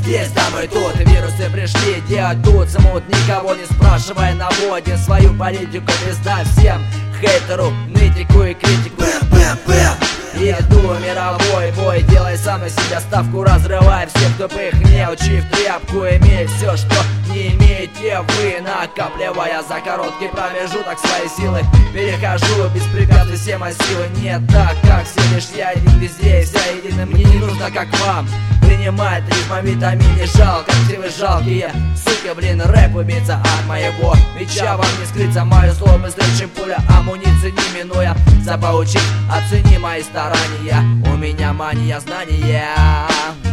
здесь, да мы тут. Вирусы пришли делать тут смут, никого не спрашивая, наводим свою политику. Пизда всем хейтеру, нытику и критику. Иду мировой бой, делай сам на себя ставку, разрывай всех тупых, не учи в тряпку. Имей все, что не имеете вы, накапливая за короткий промежуток свои силы. Перехожу без препятствий все массивы, не так, как все, лишь я один везде и вся единым. Мне не нужно, как вам, принимать ритм витамин не жалко. Все вы жалкие, сука, блин, рэп убийца от моего меча. Вам не скрыться, мое слово быстрее, чем пуля, амуниции не минуя. Заполучить, оцени мои старания, у меня мания знания.